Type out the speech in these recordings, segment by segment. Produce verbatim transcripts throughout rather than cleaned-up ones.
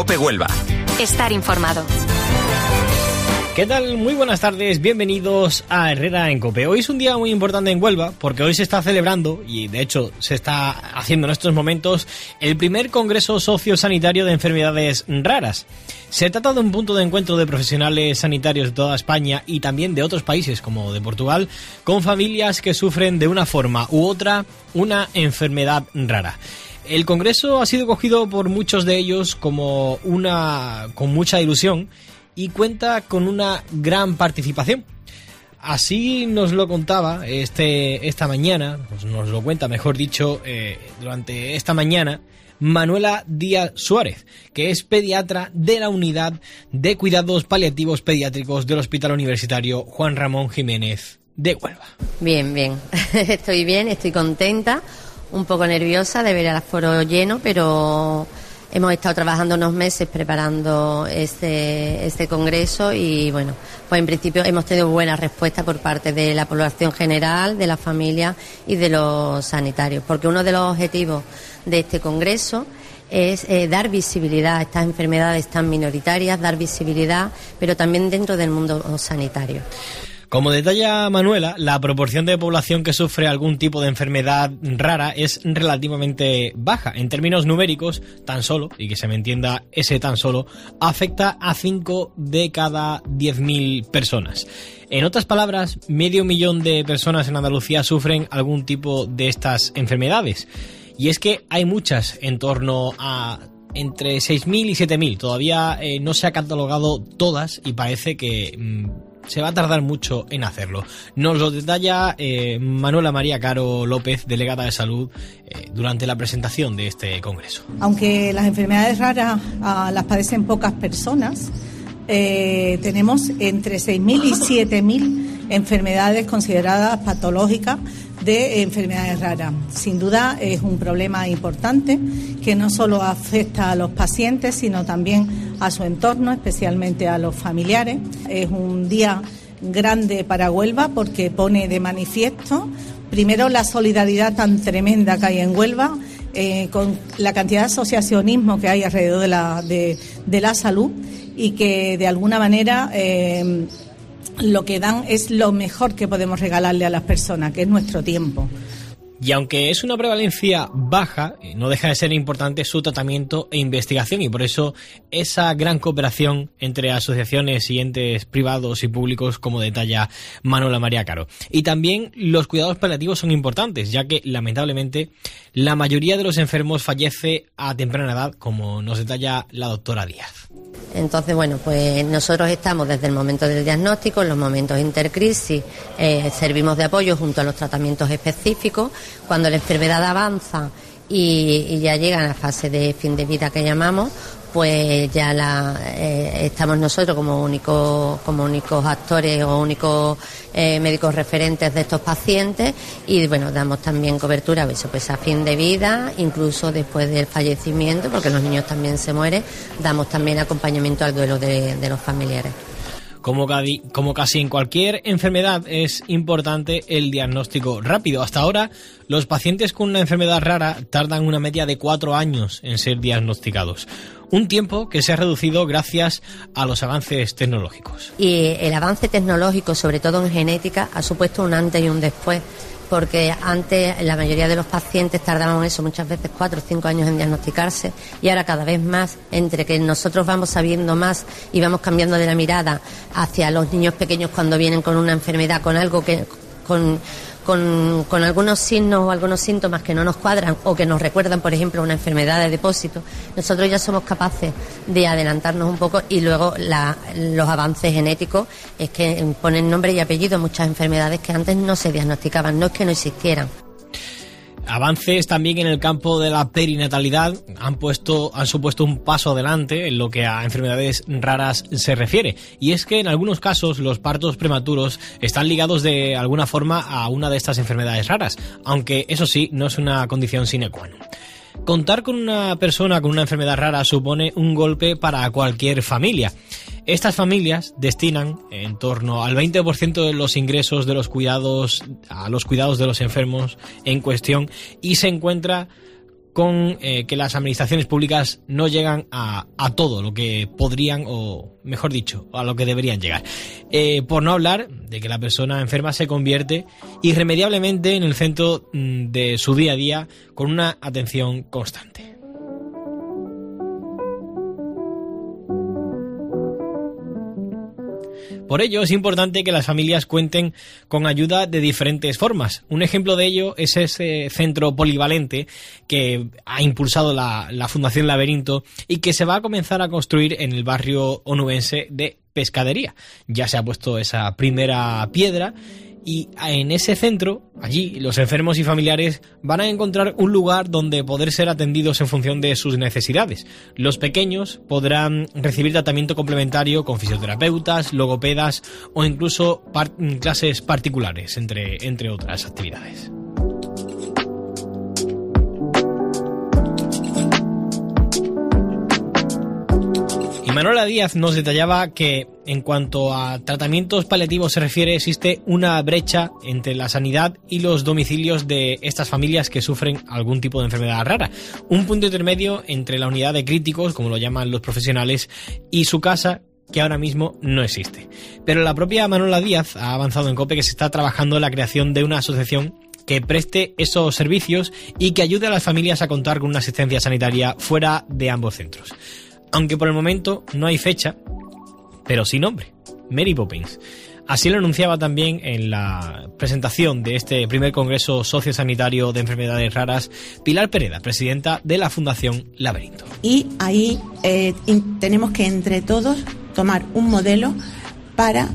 COPE Huelva. Estar informado. ¿Qué tal? Muy buenas tardes, bienvenidos a Herrera en COPE. Hoy es un día muy importante en Huelva porque hoy se está celebrando, y de hecho se está haciendo en estos momentos, el primer Congreso Sociosanitario de Enfermedades Raras. Se trata de un punto de encuentro de profesionales sanitarios de toda España y también de otros países como de Portugal, con familias que sufren de una forma u otra una enfermedad rara. El Congreso ha sido cogido por muchos de ellos como una con mucha ilusión y cuenta con una gran participación. Así nos lo contaba este esta mañana, pues nos lo cuenta, mejor dicho, eh, durante esta mañana, Manuela Díaz Suárez, que es pediatra de la Unidad de Cuidados Paliativos Pediátricos del Hospital Universitario Juan Ramón Jiménez de Huelva. Bien, bien. Estoy bien, estoy contenta, un poco nerviosa de ver el aforo lleno, pero hemos estado trabajando unos meses preparando este, este congreso y, bueno, pues en principio hemos tenido buena respuesta por parte de la población general, de la familia y de los sanitarios, porque uno de los objetivos de este congreso es eh, dar visibilidad a estas enfermedades tan minoritarias, dar visibilidad, pero también dentro del mundo sanitario. Como detalla Manuela, la proporción de población que sufre algún tipo de enfermedad rara es relativamente baja. En términos numéricos, tan solo, y que se me entienda ese tan solo, afecta a cinco de cada diez mil personas. En otras palabras, medio millón de personas en Andalucía sufren algún tipo de estas enfermedades. Y es que hay muchas, en torno a entre seis mil y siete mil. Todavía eh, no se ha catalogado todas y parece que mmm, se va a tardar mucho en hacerlo. Nos lo detalla eh, Manuela María Caro López, delegada de salud, eh, durante la presentación de este congreso. Aunque las enfermedades raras ah, las padecen pocas personas, eh, tenemos entre seis mil y siete mil enfermedades consideradas patológicas de enfermedades raras. Sin duda es un problema importante que no solo afecta a los pacientes, sino también a su entorno, especialmente a los familiares. Es un día grande para Huelva porque pone de manifiesto, primero, la solidaridad tan tremenda que hay en Huelva, eh, con la cantidad de asociacionismo que hay alrededor de la, de, de la salud y que de alguna manera Eh, lo que dan es lo mejor que podemos regalarle a las personas, que es nuestro tiempo. Y aunque es una prevalencia baja, no deja de ser importante su tratamiento e investigación, y por eso esa gran cooperación entre asociaciones y entes privados y públicos, como detalla Manuela María Caro. Y también los cuidados paliativos son importantes, ya que lamentablemente la mayoría de los enfermos fallece a temprana edad, como nos detalla la doctora Díaz. Entonces, bueno, pues nosotros estamos desde el momento del diagnóstico, en los momentos intercrisis, eh, servimos de apoyo junto a los tratamientos específicos. Cuando la enfermedad avanza y, y ya llega a la fase de fin de vida que llamamos, pues ya la, eh, estamos nosotros como únicos como únicos actores o únicos eh, médicos referentes de estos pacientes y, bueno, damos también cobertura a eso, pues a fin de vida, incluso después del fallecimiento, porque los niños también se mueren, damos también acompañamiento al duelo de, de los familiares. Como, como casi en cualquier enfermedad, es importante el diagnóstico rápido. Hasta ahora, los pacientes con una enfermedad rara tardan una media de cuatro años en ser diagnosticados. Un tiempo que se ha reducido gracias a los avances tecnológicos. Y el avance tecnológico, sobre todo en genética, ha supuesto un antes y un después. Porque antes la mayoría de los pacientes tardaban eso muchas veces cuatro o cinco años en diagnosticarse y ahora cada vez más, entre que nosotros vamos sabiendo más y vamos cambiando de la mirada hacia los niños pequeños cuando vienen con una enfermedad, con algo que con con, con algunos signos o algunos síntomas que no nos cuadran o que nos recuerdan, por ejemplo, una enfermedad de depósito, nosotros ya somos capaces de adelantarnos un poco y luego la, los avances genéticos es que ponen nombre y apellido a muchas enfermedades que antes no se diagnosticaban, no es que no existieran. Avances también en el campo de la perinatalidad han puesto, han supuesto un paso adelante en lo que a enfermedades raras se refiere. Y es que en algunos casos los partos prematuros están ligados de alguna forma a una de estas enfermedades raras, aunque eso sí, no es una condición sine qua non. Contar con una persona con una enfermedad rara supone un golpe para cualquier familia. Estas familias destinan en torno al veinte por ciento de los ingresos de los cuidados a los cuidados de los enfermos en cuestión y se encuentra con eh, que las administraciones públicas no llegan a, a todo lo que podrían, o mejor dicho, a lo que deberían llegar. Eh, por no hablar de que la persona enferma se convierte irremediablemente en el centro de su día a día con una atención constante. Por ello, es importante que las familias cuenten con ayuda de diferentes formas. Un ejemplo de ello es ese centro polivalente que ha impulsado la, la Fundación Laberinto y que se va a comenzar a construir en el barrio onubense de Pescadería. Ya se ha puesto esa primera piedra y en ese centro, allí, los enfermos y familiares van a encontrar un lugar donde poder ser atendidos en función de sus necesidades. Los pequeños podrán recibir tratamiento complementario con fisioterapeutas, logopedas o incluso par- clases particulares, entre, entre otras actividades. Y Manuela Díaz nos detallaba que en cuanto a tratamientos paliativos se refiere, existe una brecha entre la sanidad y los domicilios de estas familias que sufren algún tipo de enfermedad rara. Un punto intermedio entre la unidad de críticos, como lo llaman los profesionales, y su casa, que ahora mismo no existe. Pero la propia Manuela Díaz ha avanzado en COPE que se está trabajando en la creación de una asociación que preste esos servicios y que ayude a las familias a contar con una asistencia sanitaria fuera de ambos centros. Aunque por el momento no hay fecha, pero sí nombre: Mary Poppins. Así lo anunciaba también en la presentación de este primer Congreso Sociosanitario de Enfermedades Raras Pilar Pereda, presidenta de la Fundación Laberinto. Y ahí eh, in, tenemos que entre todos tomar un modelo para,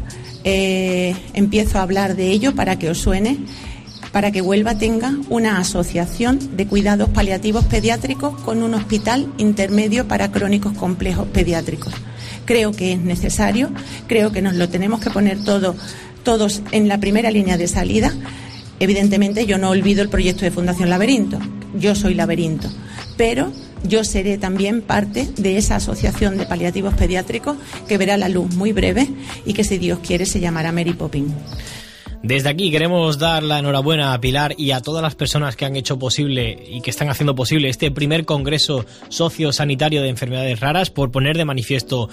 eh, empiezo a hablar de ello para que os suene, para que Huelva tenga una asociación de cuidados paliativos pediátricos con un hospital intermedio para crónicos complejos pediátricos. Creo que es necesario, creo que nos lo tenemos que poner todo, todos en la primera línea de salida. Evidentemente yo no olvido el proyecto de Fundación Laberinto, yo soy Laberinto, pero yo seré también parte de esa asociación de paliativos pediátricos que verá la luz muy breve y que, si Dios quiere, se llamará Mary Poppins. Desde aquí queremos dar la enhorabuena a Pilar y a todas las personas que han hecho posible y que están haciendo posible este primer Congreso Sociosanitario de Enfermedades Raras por poner de manifiesto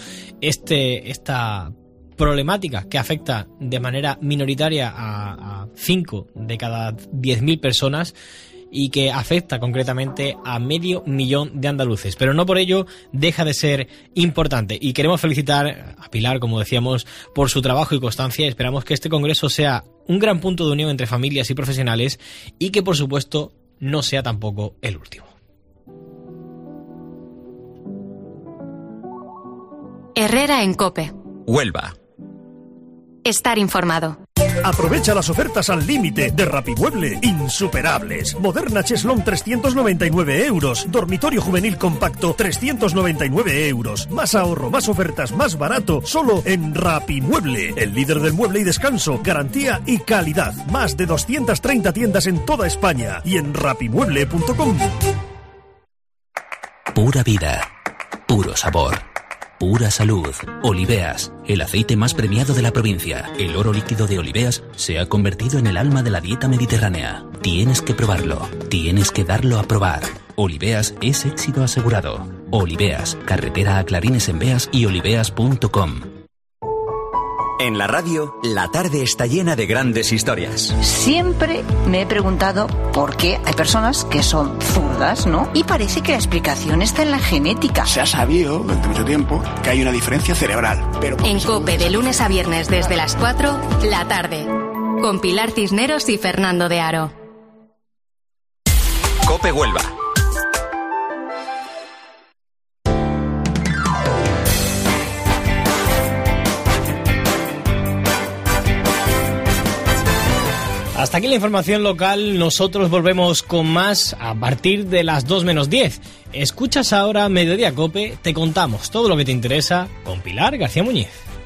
este esta problemática que afecta de manera minoritaria a, a cinco de cada diez mil personas y que afecta concretamente a medio millón de andaluces, pero no por ello deja de ser importante. Y queremos felicitar a Pilar, como decíamos, por su trabajo y constancia. Esperamos que este congreso sea un gran punto de unión entre familias y profesionales y que, por supuesto, no sea tampoco el último. Herrera en COPE. Huelva. Estar informado. Aprovecha las ofertas al límite de Rapimueble, insuperables. Moderna Cheslón trescientos noventa y nueve euros. Dormitorio juvenil compacto trescientos noventa y nueve euros. Más ahorro, más ofertas, más barato, solo en Rapimueble. El líder del mueble y descanso, garantía y calidad. Más de doscientas treinta tiendas en toda España y en rapimueble punto com. Pura vida, puro sabor. Pura salud. Oliveas, el aceite más premiado de la provincia. El oro líquido de Oliveas se ha convertido en el alma de la dieta mediterránea. Tienes que probarlo. Tienes que darlo a probar. Oliveas es éxito asegurado. Oliveas, carretera a Clarines en Beas y oliveas punto com. En la radio, la tarde está llena de grandes historias. Siempre me he preguntado por qué hay personas que son zurdas, ¿no? Y parece que la explicación está en la genética. Se ha sabido durante mucho tiempo que hay una diferencia cerebral. Pero en COPE, de lunes a viernes desde las cuatro, la tarde. Con Pilar Cisneros y Fernando de Aro. COPE Huelva. Hasta aquí la información local. Nosotros volvemos con más a partir de las dos menos diez. Escuchas ahora Mediodía COPE, te contamos todo lo que te interesa con Pilar García Muñiz.